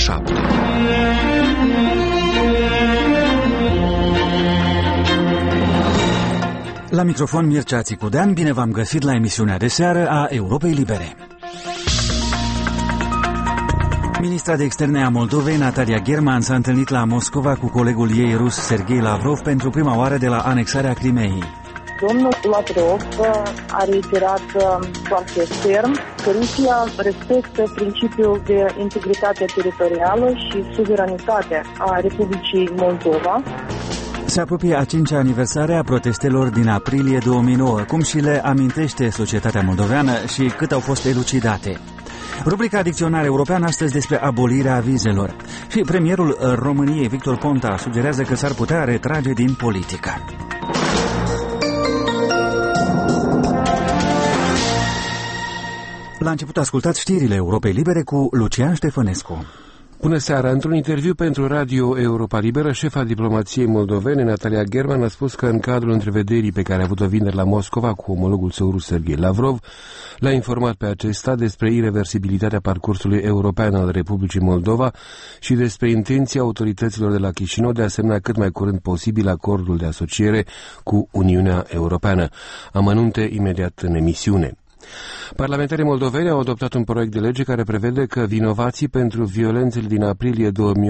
7. La microfon Mircea Țicudean, bine v-am găsit la emisiunea de seară a Europei Libere. Ministra de Externe a Moldovei, Natalia German, s-a întâlnit la Moscova cu colegul ei rus, Sergei Lavrov, pentru prima oară de la anexarea Crimeei. Domnul Lavrov a reiterat foarte ferm că Rusia respectă principiul de integritate teritorială și suveranitate a Republicii Moldova. Se apropie a 5-a aniversare a protestelor din aprilie 2009, cum și le amintește societatea moldoveană și cât au fost elucidate. Rubrica Dicționar European astăzi despre abolirea vizelor. Și premierul României, Victor Ponta, sugerează că s-ar putea retrage din politică. La început ascultați știrile Europei Libere cu Lucian Ștefănescu. Bună seara! Într-un interviu pentru Radio Europa Liberă, șefa diplomației moldovene, Natalia German, a spus că în cadrul întrevederii pe care a avut-o vineri la Moscova cu omologul său rus Sergei Lavrov, l-a informat pe acesta despre ireversibilitatea parcursului european al Republicii Moldova și despre intenția autorităților de la Chișinău de a semna cât mai curând posibil acordul de asociere cu Uniunea Europeană. Amănunte imediat în emisiune. Parlamentarii moldoveni au adoptat un proiect de lege care prevede că vinovații pentru violențele din aprilie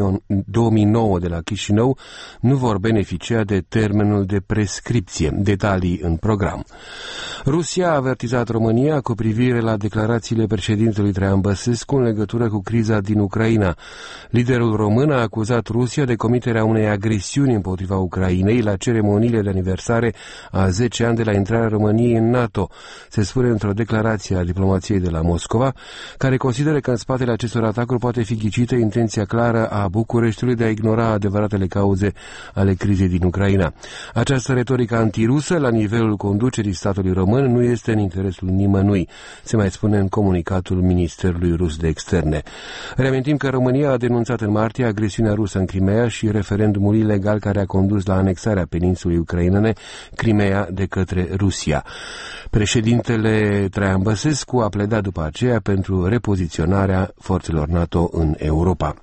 2009 de la Chișinău nu vor beneficia de termenul de prescripție. Detalii în program. Rusia a avertizat România cu privire la declarațiile președintelui Traian Băsescu în legătură cu criza din Ucraina. Liderul român a acuzat Rusia de comiterea unei agresiuni împotriva Ucrainei la ceremoniile de aniversare a 10 ani de la intrarea României în NATO. Se spune într-o declarație a diplomației de la Moscova, care consideră că în spatele acestor atacuri poate fi ghicită intenția clară a Bucureștiului de a ignora adevăratele cauze ale crizei din Ucraina. Această retorică antirusă la nivelul conducerii statului român nu este în interesul nimănui, se mai spune în comunicatul Ministerului Rus de Externe. Reamintim că România a denunțat în martie agresiunea rusă în Crimea și referendumul ilegal care a condus la anexarea peninsulei ucrainene, Crimea, de către Rusia. Președintele Traian Băsescu a pledat după aceea pentru repoziționarea forțelor NATO în Europa.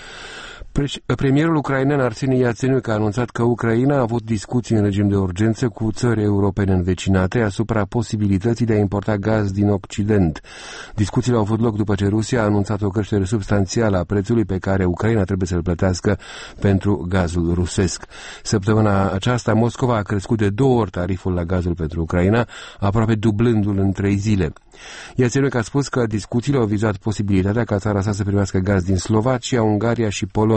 Premierul ucrainean Arsenie Iatsenyuk a anunțat că Ucraina a avut discuții în regim de urgență cu țări europene învecinate asupra posibilității de a importa gaz din Occident. Discuțiile au avut loc după ce Rusia a anunțat o creștere substanțială a prețului pe care Ucraina trebuie să-l plătească pentru gazul rusesc. Săptămâna aceasta, Moscova a crescut de 2 ori tariful la gazul pentru Ucraina, aproape dublându-l în 3 zile. Iatsenyuk a spus că discuțiile au vizat posibilitatea ca țara sa să primească gaz din Slovacia, Ungaria și Polonia.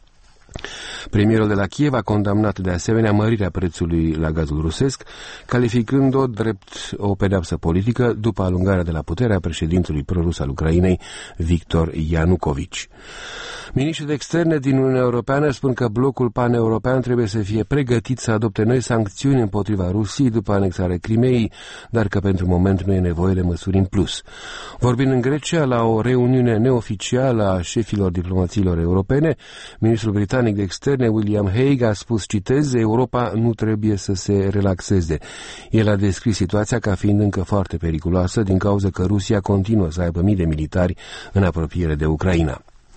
Premierul de la Kiev a condamnat de asemenea mărirea prețului la gazul rusesc, calificând-o drept o pedeapsă politică după alungarea de la putere a președintelui prorus al Ucrainei, Victor Ianucovici. Miniștrii de externe din Uniunea Europeană spun că blocul pan-european trebuie să fie pregătit să adopte noi sancțiuni împotriva Rusiei după anexarea Crimeei, dar că pentru moment nu e nevoie de măsuri în plus. Vorbind în Grecia, la o reuniune neoficială a șefilor diplomațiilor europene, ministrul britanic de externe William Hague a spus, citez, Europa nu trebuie să se relaxeze. El a descris situația ca fiind încă foarte periculoasă din cauza că Rusia continuă să aibă mii de militari în apropiere de Ucraina.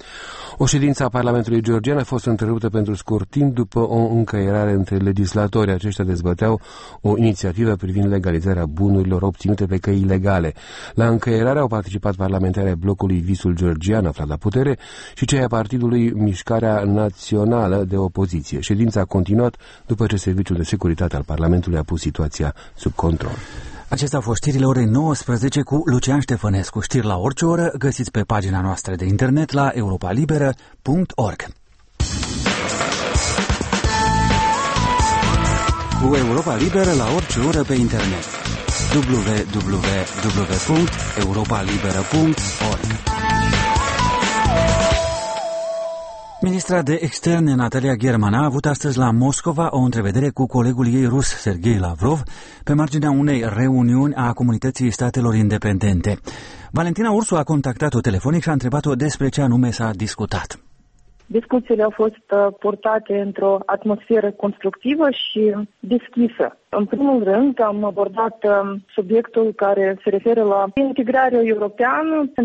O ședință a Parlamentului georgian a fost întreruptă pentru scurt timp după o încăierare între legislatori. Aceștia dezbăteau o inițiativă privind legalizarea bunurilor obținute pe căi ilegale. La încăierare au participat parlamentari ai blocului Visul Georgian aflat la putere și cei ai partidului Mișcarea Națională de Opoziție. Ședința a continuat după ce Serviciul de Securitate al Parlamentului a pus situația sub control. Acestea au fost știrile orei 19 cu Lucian Ștefănescu. Știri la orice oră găsiți pe pagina noastră de internet la europalibera.org. Cu Europa Liberă la orice oră pe internet. www.europalibera.org. Ministra de Externe Natalia German a avut astăzi la Moscova o întrevedere cu colegul ei rus, Sergei Lavrov, pe marginea unei reuniuni a Comunității Statelor Independente. Valentina Ursu a contactat-o telefonic și a întrebat-o despre ce anume s-a discutat. Discuțiile au fost purtate într-o atmosferă constructivă și deschisă. În primul rând, am abordat subiectul care se referă la integrarea europeană în formarea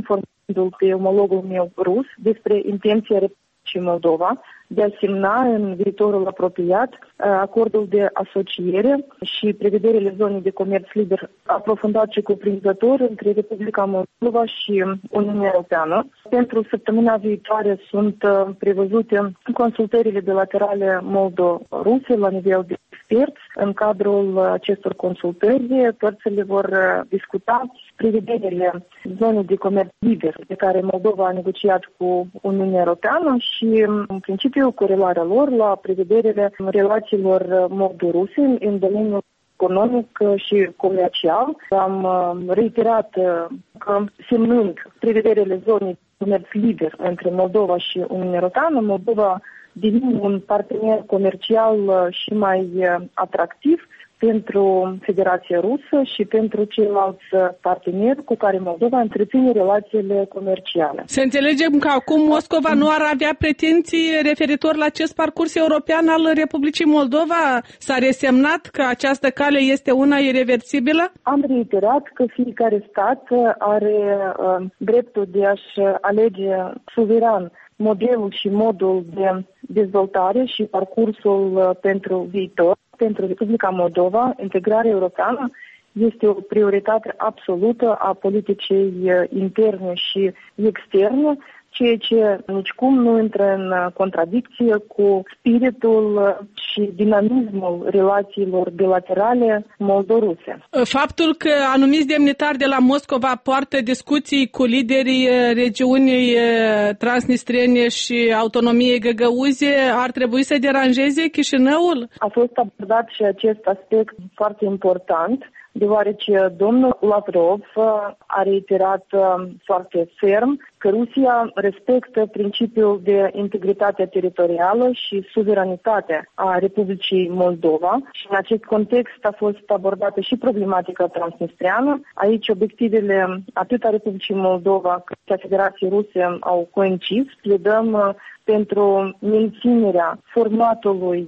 pe omologul meu rus despre intenția Republicii Moldova de a semna în viitorul apropiat acordul de asociere și prevederile zonei de comerț liber aprofundat și cuprinzător între Republica Moldova și Uniunea Europeană. Pentru săptămâna viitoare sunt prevăzute consultările bilaterale moldo-ruse la nivel de experți. În cadrul acestor consultări, părțile vor discuta prevederile zonei de comerț liber pe care Moldova a negociat cu Uniunea Europeană și, în principiu, corelarea lor la prevederile relațiilor moldo-ruse în domeniul economic și comercial. Am reiterat că, semnând prevederile zonei de comerț liber între Moldova și Uniunea Europeană, Moldova devine un partener comercial și mai atractiv pentru Federația Rusă și pentru ceilalți parteneri cu care Moldova întreține relațiile comerciale. Să înțelegem că acum Moscova nu ar avea pretenții referitor la acest parcurs european al Republicii Moldova? S-a resemnat că această cale este una ireversibilă? Am reiterat că fiecare stat are dreptul de a-și alege suveran modelul și modul de dezvoltare și parcursul pentru viitor. Pentru Republica Moldova, integrarea europeană este o prioritate absolută a politicii interne și externe, ceea ce nicicum nu intră în contradicție cu spiritul și dinamismul relațiilor bilaterale moldo-ruse. Faptul că anumiți demnitari de la Moscova poartă discuții cu liderii regiunii transnistrene și autonomiei găgăuze ar trebui să deranjeze Chișinăul? A fost abordat și acest aspect foarte important, deoarece domnul Lavrov a reiterat foarte ferm că Rusia respectă principiul de integritate teritorială și suveranitate a Republicii Moldova și în acest context a fost abordată și problematica transnistreană. Aici obiectivele atât a Republicii Moldova cât și a Federației Ruse au coincis. Pledăm pentru menținerea formatului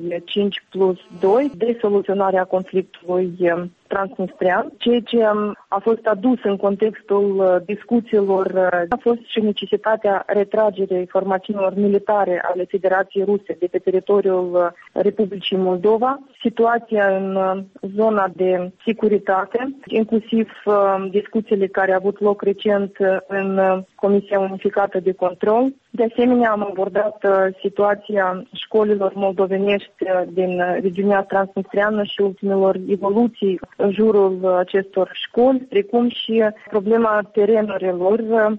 5+2 de soluționarea conflictului transnistrean. Ceea ce a fost adus în contextul discuțiilor a fost și necesitatea retragerii formațiunilor militare ale Federației Ruse de pe teritoriul Republicii Moldova, situația în zona de securitate, inclusiv discuțiile care au avut loc recent în Comisia Unificată de Control. De asemenea, am abordat situația școlilor moldovenești din regiunea transnistreană și ultimelor evoluții în jurul acestor școli, precum și problema terenurilor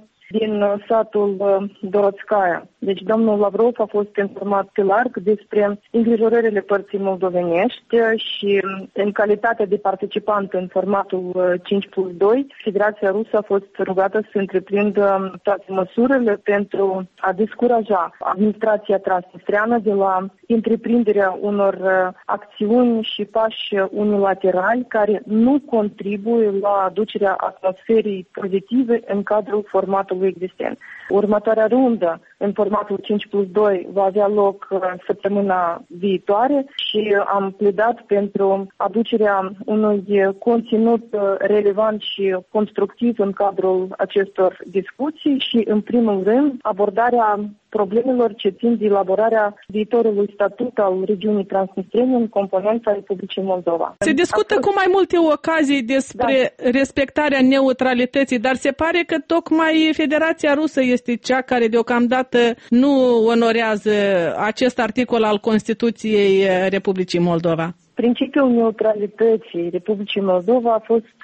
din satul Dorotskaya. Deci domnul Lavrov a fost informat pe larg despre îngrijorările părții moldovenești și în calitate de participant în formatul 5+2, Federația Rusă a fost rugată să întreprindă toate măsurile pentru a descuraja administrația transnistreană de la întreprinderea unor acțiuni și pași unilaterali care nu contribuie la aducerea atmosferei pozitive în cadrul formatului existent. Următoarea rundă în formatul 5+2 va avea loc săptămâna viitoare și am pledat pentru aducerea unui conținut relevant și constructiv în cadrul acestor discuții și, în primul rând, abordarea problemelor ce țin de elaborarea viitorului statut al regiunii transnistrene în componența Republicii Moldova. Se discută cu mai multe ocazii despre respectarea neutralității, dar se pare că tocmai Federația Rusă este cea care deocamdată nu onorează acest articol al Constituției Republicii Moldova. Principiul neutralității Republicii Moldova a fost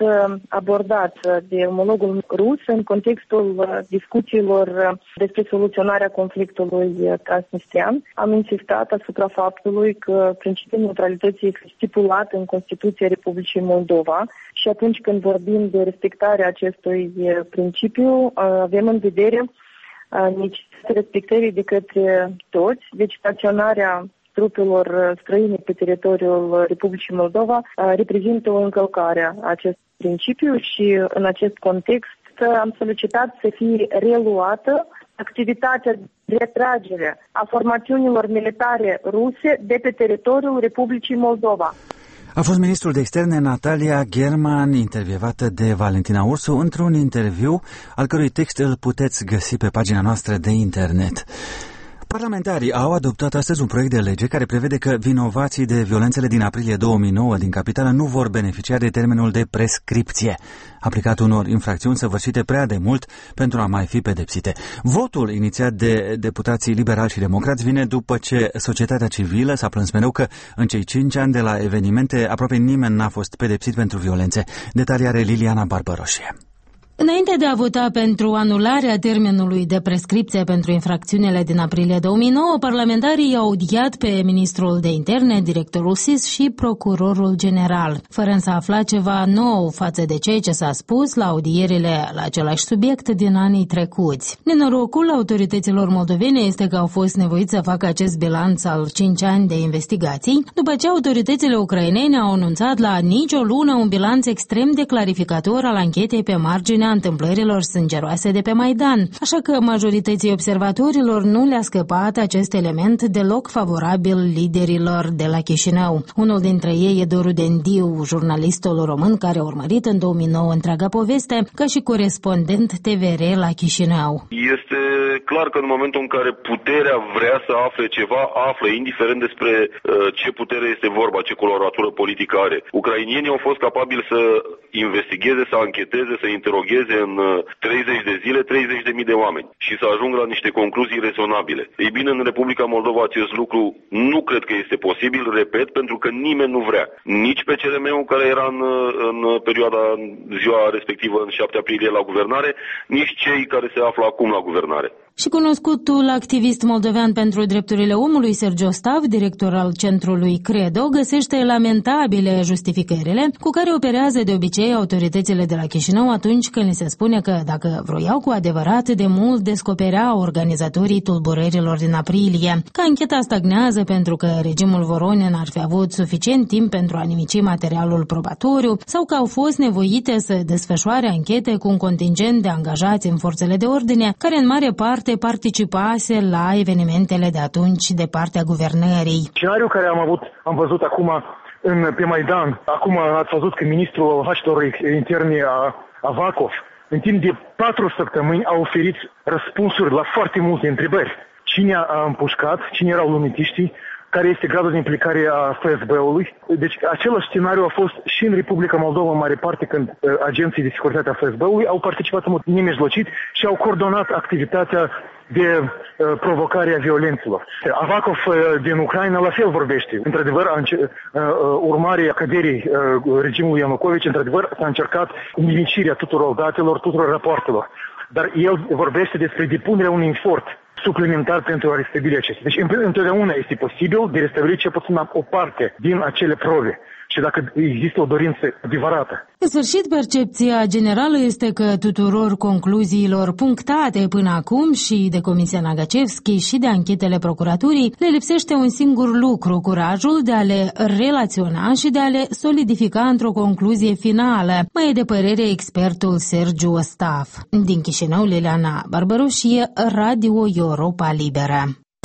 abordat de omologul rus în contextul discuțiilor despre soluționarea conflictului transnistrian. Am insistat asupra faptului că principiul neutralității este stipulat în Constituția Republicii Moldova și atunci când vorbim de respectarea acestui principiu, avem în vedere necesitatea respectării de către toți, deci staționarea trupelor străine pe teritoriul Republicii Moldova reprezintă o încălcare a acestui principiu și în acest context am solicitat să fie reluată activitatea de retragere a formațiunilor militare ruse de pe teritoriul Republicii Moldova. A fost ministrul de externe Natalia German, intervievată de Valentina Ursu într-un interviu al cărui text îl puteți găsi pe pagina noastră de internet. Parlamentarii au adoptat astăzi un proiect de lege care prevede că vinovații de violențele din aprilie 2009 din capitală nu vor beneficia de termenul de prescripție, aplicat unor infracțiuni săvârșite prea de mult pentru a mai fi pedepsite. Votul inițiat de deputații liberali și democrați vine după ce societatea civilă s-a plâns mereu că în cei 5 ani de la evenimente aproape nimeni n-a fost pedepsit pentru violențe. Detalii are Liliana Barbăroșie. Înainte de a vota pentru anularea termenului de prescripție pentru infracțiunile din aprilie 2009, parlamentarii au audiat pe ministrul de interne, directorul SIS și procurorul general, fără să afla ceva nou față de ceea ce s-a spus la audierile la același subiect din anii trecuți. Nenorocul autorităților moldovene este că au fost nevoiți să facă acest bilanț al 5 ani de investigații, după ce autoritățile ucrainene au anunțat la nicio lună un bilanț extrem de clarificator al anchetei pe marginea întâmplărilor sângeroase de pe Maidan, așa că majorității observatorilor nu le-a scăpat acest element deloc favorabil liderilor de la Chișinău. Unul dintre ei e Doru Dendiu, jurnalistul român care a urmărit în 2009 întreaga poveste ca și corespondent TVR la Chișinău. Este clar că în momentul în care puterea vrea să afle ceva, află, indiferent despre ce putere este vorba, ce coloratură politică are. Ucrainienii au fost capabili să investigheze, să ancheteze, să interogheze în 30 de zile 30.000 de oameni și să ajungă la niște concluzii rezonabile. Ei bine, în Republica Moldova acest lucru nu cred că este posibil, repet, pentru că nimeni nu vrea. Nici pe CRM-ul care era în perioada, ziua respectivă, în 7 aprilie la guvernare, nici cei care se află acum la guvernare. Și cunoscutul activist moldovean pentru drepturile omului, Sergiu Stav, director al centrului Credo, găsește lamentabile justificările cu care operează de obicei autoritățile de la Chișinău atunci când li se spune că dacă vroiau cu adevărat, de mult descopereau organizatorii tulburărilor din aprilie, că ancheta stagnează pentru că regimul Voronin ar fi avut suficient timp pentru a nimici materialul probatoriu sau că au fost nevoite să desfășoare anchete cu un contingent de angajați în forțele de ordine, care în mare parte participase la evenimentele de atunci de partea guvernării. Scenariul care am văzut acum pe Maidan, acum ați văzut că ministrul Afacerilor Interne Avakov, în timp de 4 săptămâni a oferit răspunsuri la foarte multe întrebări. Cine a împușcat, cine erau luminiștii, care este gradul de implicare a FSB-ului. Deci același scenariu a fost și în Republica Moldova în mare parte, când agenții de securitate a FSB-ului au participat în mod nemijlocit și au coordonat activitatea de provocare a violențelor. Avakov din Ucraina la fel vorbește. Într-adevăr, urmare a căderii regimului Ianucovici, într-adevăr s-a încercat nimicirea tuturor datelor, tuturor rapoartelor. Dar el vorbește despre depunerea unui efort suplimentar pentru a restabili acestea. Deci întotdeauna este posibil de restabilit cel puțin o parte din acele probe și dacă există o dorință adevărată. În sfârșit, percepția generală este că tuturor concluziilor punctate până acum și de Comisia Nagacevski și de anchetele procuraturii le lipsește un singur lucru, curajul de a le relaționa și de a le solidifica într-o concluzie finală. Mai e de părere expertul Sergiu Stav. Din Chișinău, Liliana Barbăroșie, Radio Europa Liberă.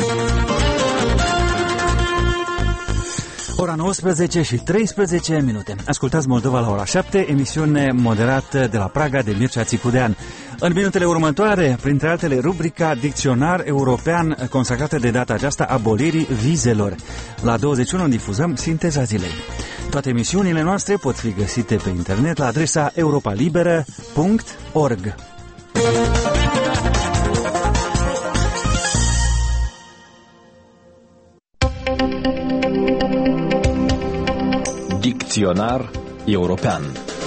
Ora 19 și 13 minute. Ascultați Moldova la ora 7, emisiune moderată de la Praga de Mircea Țicudean. În minutele următoare, printre altele, rubrica Dicționar European, consacrată de data aceasta abolirii vizelor. La 21 difuzăm Sinteza Zilei. Toate emisiunile noastre pot fi găsite pe internet la adresa europalibera.org. Dicționar European.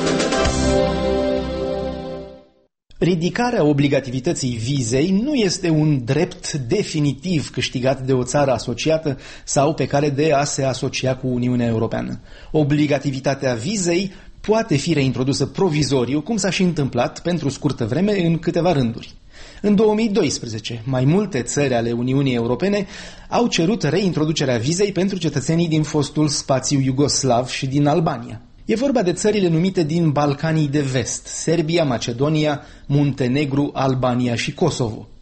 Ridicarea obligativității vizei nu este un drept definitiv câștigat de o țară asociată sau pe care de a se asocia cu Uniunea Europeană. Obligativitatea vizei poate fi reintrodusă provizoriu, cum s-a și întâmplat pentru scurtă vreme în câteva rânduri. În 2012, mai multe țări ale Uniunii Europene au cerut reintroducerea vizei pentru cetățenii din fostul spațiu iugoslav și din Albania. E vorba de țările numite din Balcanii de Vest, Serbia, Macedonia, Muntenegru, Albania și Kosovo.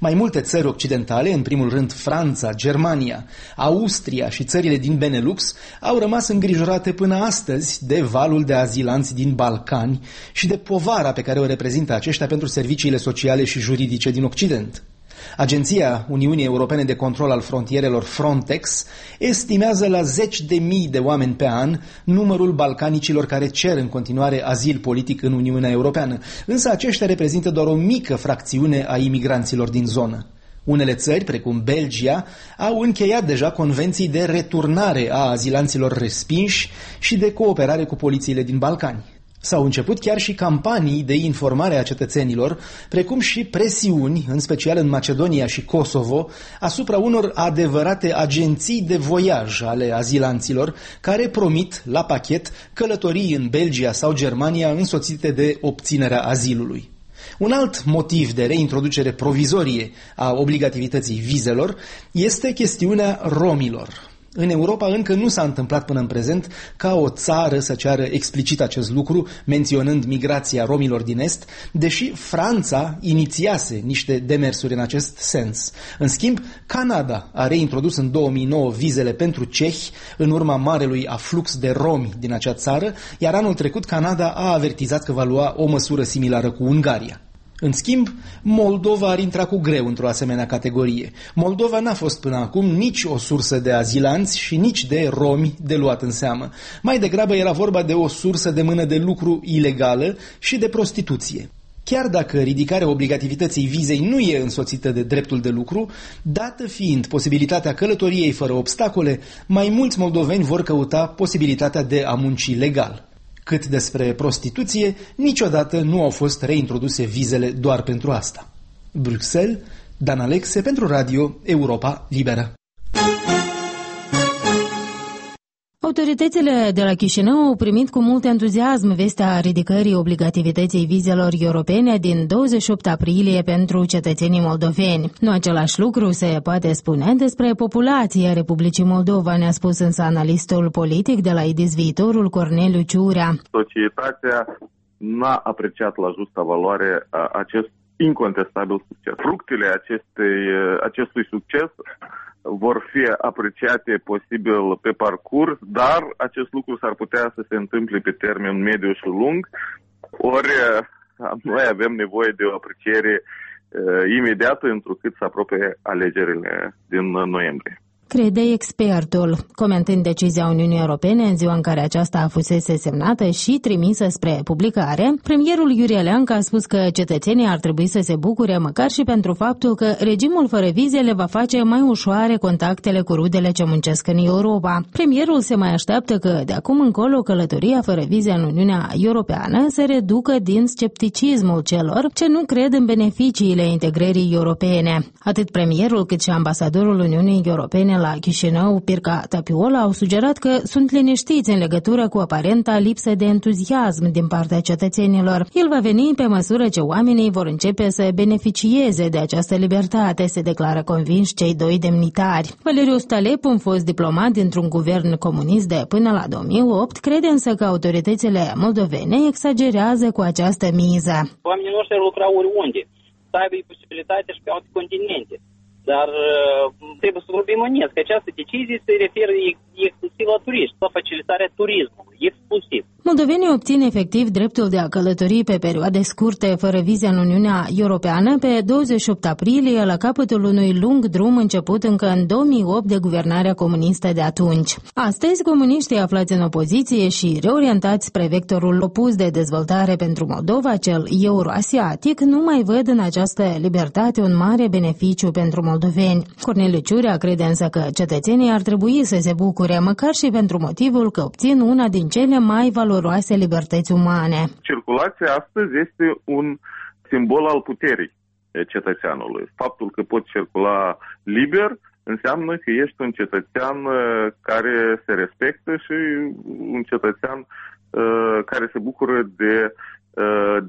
Mai multe țări occidentale, în primul rând Franța, Germania, Austria și țările din Benelux, au rămas îngrijorate până astăzi de valul de azilanți din Balcani și de povara pe care o reprezintă aceștia pentru serviciile sociale și juridice din Occident. Agenția Uniunii Europene de Control al Frontierelor Frontex estimează la 10.000 de oameni pe an numărul balcanicilor care cer în continuare azil politic în Uniunea Europeană, însă aceștia reprezintă doar o mică fracțiune a imigranților din zonă. Unele țări, precum Belgia, au încheiat deja convenții de returnare a azilanților respinși și de cooperare cu polițiile din Balcani. S-au început chiar și campanii de informare a cetățenilor, precum și presiuni, în special în Macedonia și Kosovo, asupra unor adevărate agenții de voiaj ale azilanților, care promit la pachet călătorii în Belgia sau Germania însoțite de obținerea azilului. Un alt motiv de reintroducere provizorie a obligativității vizelor este chestiunea romilor. În Europa încă nu s-a întâmplat până în prezent ca o țară să ceară explicit acest lucru, menționând migrația romilor din Est, deși Franța inițiase niște demersuri în acest sens. În schimb, Canada a reintrodus în 2009 vizele pentru cehi în urma marelui aflux de romi din acea țară, iar anul trecut Canada a avertizat că va lua o măsură similară cu Ungaria. În schimb, Moldova ar intra cu greu într-o asemenea categorie. Moldova n-a fost până acum nici o sursă de azilanți și nici de romi de luat în seamă. Mai degrabă era vorba de o sursă de mână de lucru ilegală și de prostituție. Chiar dacă ridicarea obligativității vizei nu e însoțită de dreptul de lucru, dată fiind posibilitatea călătoriei fără obstacole, mai mulți moldoveni vor căuta posibilitatea de a munci legal. Cât despre prostituție, niciodată nu au fost reintroduse vizele doar pentru asta. Bruxelles, Dan Alexe pentru Radio Europa Liberă. Autoritățile de la Chișinău au primit cu mult entuziasm vestea ridicării obligativității vizelor europene din 28 aprilie pentru cetățenii moldoveni. Nu același lucru se poate spune despre populația Republicii Moldova, ne-a spus însă analistul politic de la IDIS Viitorul, Corneliu Ciurea. Societatea n-a apreciat la justa valoare acest incontestabil succes. Fructele acestui succes vor fi apreciate posibil pe parcurs, dar acest lucru s-ar putea să se întâmple pe termen mediu și lung, ori noi avem nevoie de o apreciere imediată, întrucât se apropie alegerile din noiembrie. Crede expertul, comentând decizia Uniunii Europene în ziua în care aceasta fusese semnată și trimisă spre publicare, premierul Iurie Leancă a spus că cetățenii ar trebui să se bucure măcar și pentru faptul că regimul fără vize le va face mai ușoare contactele cu rudele ce muncesc în Europa. Premierul se mai așteaptă că de acum încolo călătoria fără vize în Uniunea Europeană se reducă din scepticismul celor ce nu cred în beneficiile integrării europene. Atât premierul cât și ambasadorul Uniunii Europene la Chișinău, Pirca Tapiola, au sugerat că sunt liniștiți în legătură cu aparenta lipsă de entuziasm din partea cetățenilor. El va veni pe măsură ce oamenii vor începe să beneficieze de această libertate, se declară convinși cei doi demnitari. Valeriu Stalep, un fost diplomat dintr-un guvern comunist de până la 2008, crede însă că autoritățile moldovene exagerează cu această miză. Oamenii noștri lucrau oriunde, să aibă posibilitatea și pe alte continente. Dar trebuie să vorbim onest, că această decizie se referă exclusiv la turiști, la facilitarea turismului, exclusiv. Moldovenii obțin efectiv dreptul de a călători pe perioade scurte fără vize în Uniunea Europeană pe 28 aprilie, la capătul unui lung drum început încă în 2008 de guvernarea comunistă de atunci. Astăzi, comuniștii aflați în opoziție și reorientați spre vectorul opus de dezvoltare pentru Moldova, cel euroasiatic, nu mai văd în această libertate un mare beneficiu pentru moldoveni. Corneliu Ciurea crede însă că cetățenii ar trebui să se bucure, măcar și pentru motivul că obțin una din cele mai valoroase libertăți umane. Circulația astăzi este un simbol al puterii cetățeanului. Faptul că poți circula liber înseamnă că ești un cetățean care se respectă și un cetățean care se bucură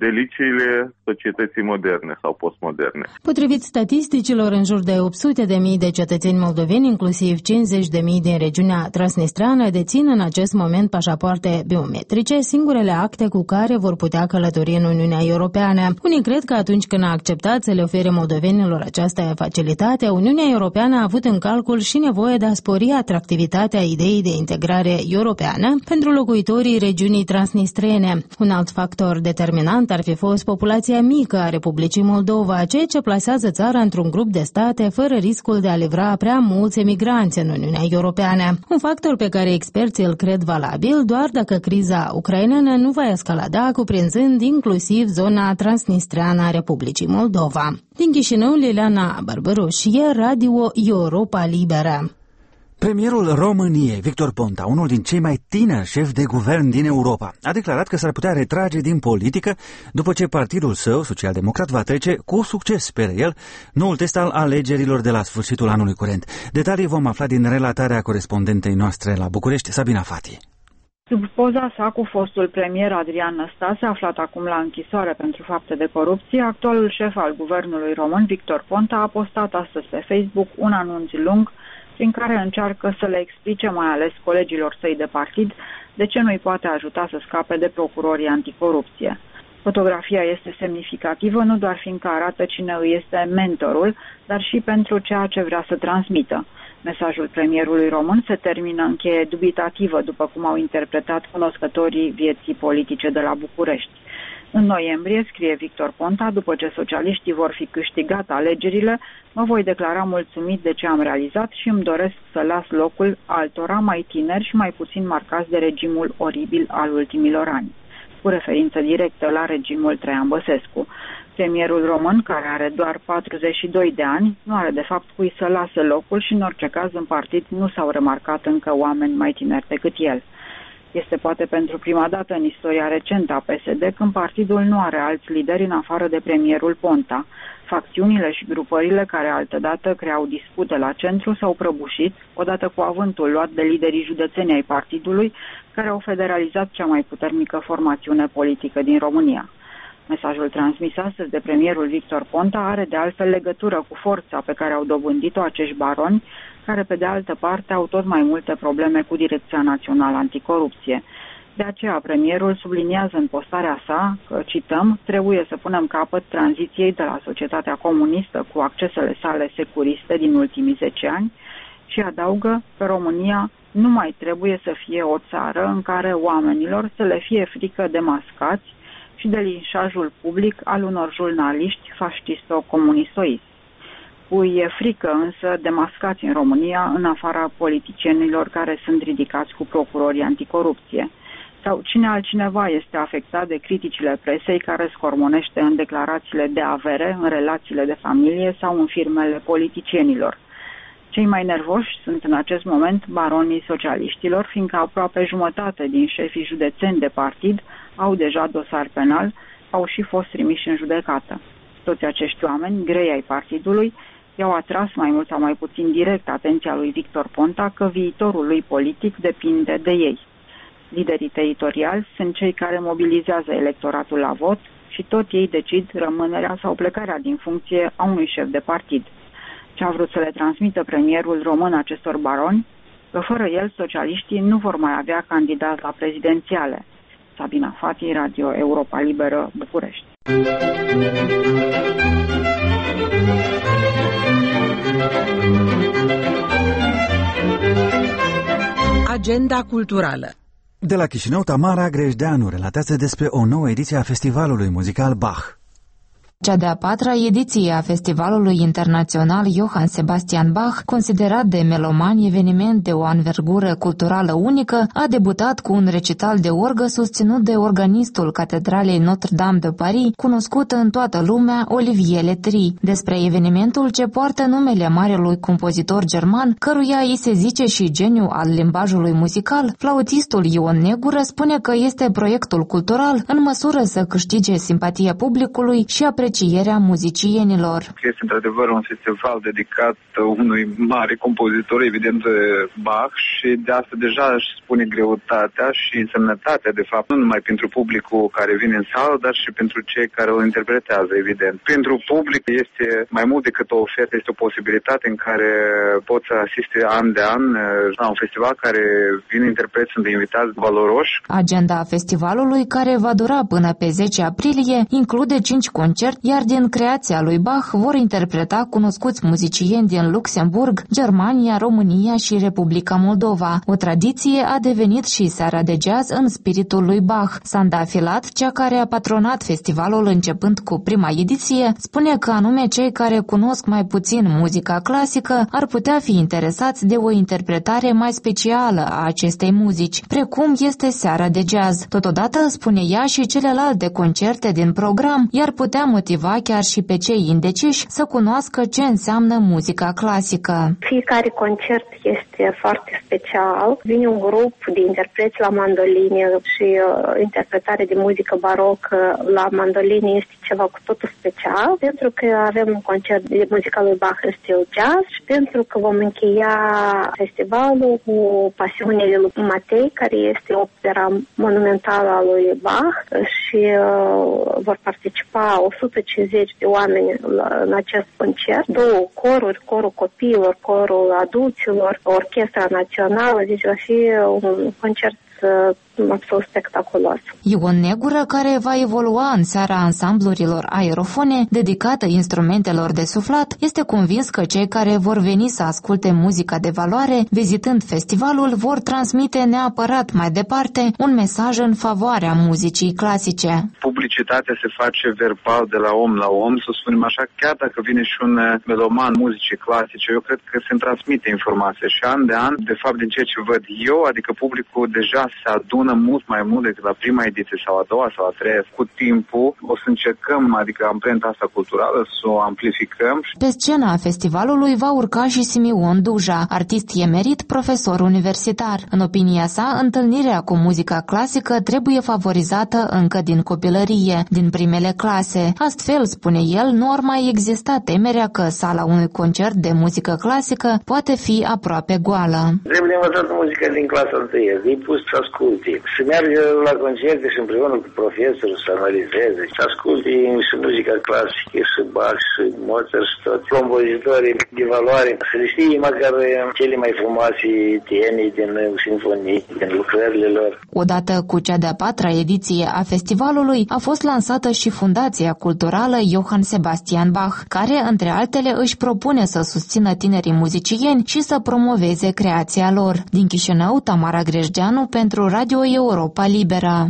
deliciile societății moderne sau postmoderne. Potrivit statisticilor, în jur de 800.000 de cetățeni moldoveni, inclusiv 50.000 din regiunea transnistreană, dețin în acest moment pașapoarte biometrice, singurele acte cu care vor putea călători în Uniunea Europeană. Unii cred că atunci când a acceptat să le ofere moldovenilor această facilitate, Uniunea Europeană a avut în calcul și nevoie de a spori atractivitatea ideii de integrare europeană pentru locuitorii regiunii transnistrene. Un alt factor determinant ar fi fost populația mică a Republicii Moldova, ceea ce plasează țara într-un grup de state fără riscul de a livra prea mulți emigranți în Uniunea Europeană. Un factor pe care experții îl cred valabil doar dacă criza ucraineană nu va escalada, cuprinzând inclusiv zona transnistreană a Republicii Moldova. Din Chișinău, Liliana Barbăroșie, Radio Europa Liberă. Premierul României, Victor Ponta, unul din cei mai tineri șefi de guvern din Europa, a declarat că s-ar putea retrage din politică după ce partidul său, Social-Democrat, va trece cu succes, speră el, noul test al alegerilor de la sfârșitul anului curent. Detalii vom afla din relatarea corespondentei noastre la București, Sabina Fati. Sub poza sa cu fostul premier Adrian Năstase, aflat acum la închisoare pentru fapte de corupție, actualul șef al guvernului român, Victor Ponta, a postat astăzi pe Facebook un anunț lung prin care încearcă să le explice, mai ales colegilor săi de partid, de ce nu-i poate ajuta să scape de procurorii anticorupție. Fotografia este semnificativă nu doar fiindcă arată cine îi este mentorul, dar și pentru ceea ce vrea să transmită. Mesajul premierului român se termină în cheie dubitativă, după cum au interpretat cunoscătorii vieții politice de la București. În noiembrie, scrie Victor Ponta, după ce socialiștii vor fi câștigat alegerile, mă voi declara mulțumit de ce am realizat și îmi doresc să las locul altora mai tineri și mai puțin marcați de regimul oribil al ultimilor ani, cu referință directă la regimul Traian Băsescu. Premierul român, care are doar 42 de ani, nu are de fapt cui să lase locul și în orice caz în partid nu s-au remarcat încă oameni mai tineri decât el. Este poate pentru prima dată în istoria recentă a PSD când partidul nu are alți lideri în afară de premierul Ponta. Facțiunile și grupările care altădată creau dispute la centru s-au prăbușit, odată cu avântul luat de liderii județeni ai partidului, care au federalizat cea mai puternică formațiune politică din România. Mesajul transmis astăzi de premierul Victor Ponta are de altfel legătură cu forța pe care au dobândit-o acești baroni, care pe de altă parte au tot mai multe probleme cu Direcția Națională Anticorupție. De aceea premierul subliniază în postarea sa că, cităm, trebuie să punem capăt tranziției de la societatea comunistă cu accesele sale securiste din ultimii 10 ani și adaugă că România nu mai trebuie să fie o țară în care oamenilor să le fie frică de mascați și de linșajul public al unor jurnaliști fascisto-comunistoiți. Cui e frică însă de mascați în România, în afara politicienilor care sunt ridicați cu procurorii anticorupție. Sau cine altcineva este afectat de criticile presei care scormonește în declarațiile de avere, în relațiile de familie sau în firmele politicienilor. Cei mai nervoși sunt în acest moment baronii socialiștilor, fiindcă aproape jumătate din șefii județeni de partid au deja dosar penal, au și fost trimiși în judecată. Toți acești oameni, grei ai partidului, i-au atras mai mult sau mai puțin direct atenția lui Victor Ponta că viitorul lui politic depinde de ei. Liderii teritoriali sunt cei care mobilizează electoratul la vot și tot ei decid rămânerea sau plecarea din funcție a unui șef de partid. Ce a vrut să le transmită premierul român acestor baroni? Că fără el socialiștii nu vor mai avea candidat la prezidențiale. Sabina Fati, Radio Europa Liberă, București. Agenda culturală. De la Chișinău, Tamara Grejdeanu relatează despre o nouă ediție a festivalului muzical Bach. Cea de-a patra ediție a Festivalului Internațional Johann Sebastian Bach, considerat de melomani eveniment de o anvergură culturală unică, a debutat cu un recital de orgă susținut de organistul Catedralei Notre-Dame de Paris, cunoscut în toată lumea, Olivier Letri. Despre evenimentul ce poartă numele marelui compozitor german, căruia îi se zice și geniu al limbajului muzical, flautistul Ion Negură spune că este proiectul cultural în măsură să câștige simpatia publicului și apreciază aprecierea muzicienilor. Este într-adevăr un festival dedicat unui mare compozitor, evident Bach, și de asta deja își spune greutatea și însemnătatea, de fapt, nu numai pentru publicul care vine în sală, dar și pentru cei care îl interpretează, evident. Pentru public este mai mult decât o ofertă, este o posibilitate în care poți să asiste an de an la un festival care vin interpreți, sunt invitați valoroși. Agenda festivalului, care va dura până pe 10 aprilie, include 5 concerte, iar din creația lui Bach vor interpreta cunoscuți muzicieni din Luxemburg, Germania, România și Republica Moldova. O tradiție a devenit și seara de jazz în spiritul lui Bach. Sanda Filat, cea care a patronat festivalul începând cu prima ediție, spune că anume cei care cunosc mai puțin muzica clasică ar putea fi interesați de o interpretare mai specială a acestei muzici, precum este seara de jazz. Totodată, spune ea, și celelalte concerte din program i-ar putea motiva chiar și pe cei indeciși să cunoască ce înseamnă muzica clasică. Fiecare concert este foarte special. Vine un grup de interpreți la mandoline și interpretare de muzică barocă la mandoline este ceva cu totul special, pentru că avem un concert de muzica lui Bach în stil jazz și pentru că vom încheia festivalul cu Pasiunile lui Matei, care este opera monumentală a lui Bach și vor participa 150 de oameni în acest concert, 2 coruri, corul copiilor, corul adulților, orchestra națională, deci va fi un concert absolut spectaculos. Ion Negură, care va evolua în seara ansamblurilor aerofone dedicată instrumentelor de suflat, este convins că cei care vor veni să asculte muzica de valoare, vizitând festivalul, vor transmite neapărat mai departe un mesaj în favoarea muzicii clasice. Publicitatea se face verbal de la om la om, să spunem așa, chiar dacă vine și un meloman muzicii clasice, eu cred că se transmite informația și an de an, de fapt din ceea ce văd eu, adică publicul deja se adună mult mai mult decât la prima ediție sau a doua sau a treia. Cu timpul o să încercăm, adică amprenta asta culturală, să o amplificăm. Pe scena festivalului va urca și Simion Duja, artist emerit, profesor universitar. În opinia sa, întâlnirea cu muzica clasică trebuie favorizată încă din copilărie, din primele clase. Astfel, spune el, nu ar mai exista temerea că sala unui concert de muzică clasică poate fi aproape goală. Trebuie învățat muzica din clasa 1, e pus să asculte, să meargă la concerte și împreună cu profesorul să analizeze, să asculte și muzica clasică, și Bach, și Mozart, și toți compozitorii de valoare, să le știe măcar cele mai frumoase teme din sinfonii, din lucrările lor. Odată cu cea de-a 4-a ediție a festivalului a fost lansată și Fundația Culturală Johann Sebastian Bach, care, între altele, își propune să susțină tinerii muzicieni și să promoveze creația lor. Din Chișinău, Tamara Grejdeanu pentru Radio Europa Liberă.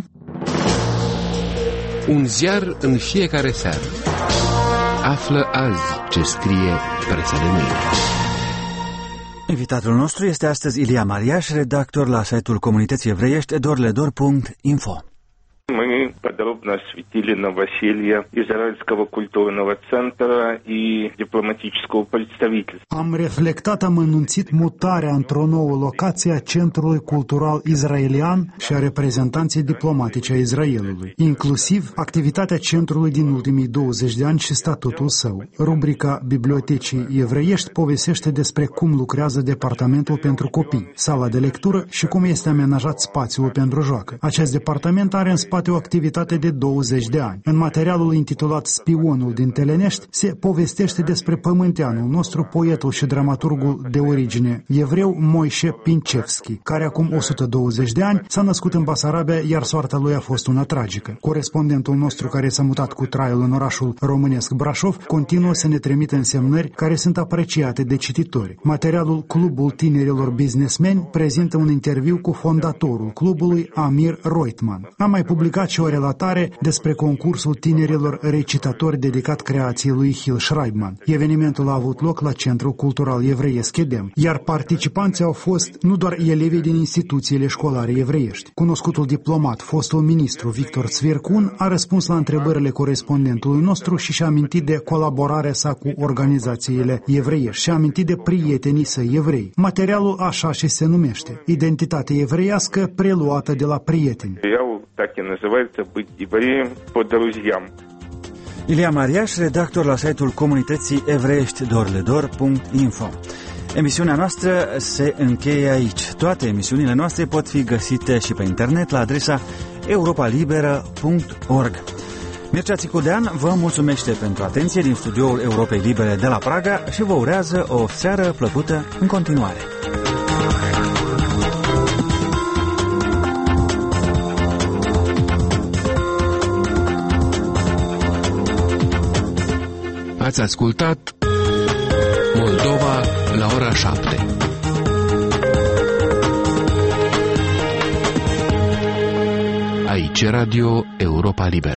Un ziar în fiecare seară. Află azi ce scrie presa de mâine. Invitatul nostru este astăzi Ilia Mariaș, redactor la site-ul comunității evreiești dorledor.info. Мы подробно осветили новоселье Израильского культурного центра и дипломатического представительства. Am reflectat amănunțit mutarea într-o nouă locație a Centrului Cultural Israelian și a reprezentanței diplomatice a Israelului, inclusiv activitatea centrului din ultimii 20 de ani și statutul său. Rubrica Bibliotecii Evreiești povestește despre cum lucrează Departamentul pentru Copii, sala de lectură și cum este amenajat spațiul pentru joacă. Acest departament are în spate o activitate de 20 de ani. În materialul intitulat Spionul din Telenești se povestește despre pământeanul nostru, poetul și dramaturgul de origine evreu Moise Pincevski, care acum 120 de ani s-a născut în Basarabia, iar soarta lui a fost una tragică. Corespondentul nostru, care s-a mutat cu traiul în orașul românesc Brașov, continuă să ne trimită însemnări care sunt apreciate de cititori. Materialul Clubul Tinerilor Businessmeni prezintă un interviu cu fondatorul clubului, Amir Reutemann. Am mai publicat și o relatare despre concursul tinerilor recitatori dedicat creației lui Hill Schreibman. Evenimentul a avut loc la Centrul Cultural Evreiesc Edem, iar participanții au fost nu doar elevii din instituțiile școlare evreiești. Cunoscutul diplomat, fostul ministru Victor Țvircun, a răspuns la întrebările corespondentului nostru și și-a amintit de colaborarea sa cu organizațiile evreiești și-a amintit de prietenii săi evrei. Materialul așa și se numește: Identitate evreiască preluată de la prieteni. Так и называется быть евреем по друзьям. Ilia Mariaș, redactor la site-ul comunității evreiești.dorledor.info. Emisiunea noastră se încheie aici. Toate emisiunile noastre pot fi găsite și pe internet la adresa europalibera.org. Mircea Țicudean vă mulțumește pentru atenție din studioul Europei Libere de la Praga și vă urează o seară plăcută în continuare. Ați ascultat Moldova la ora 7. Aici Radio Europa Liberă.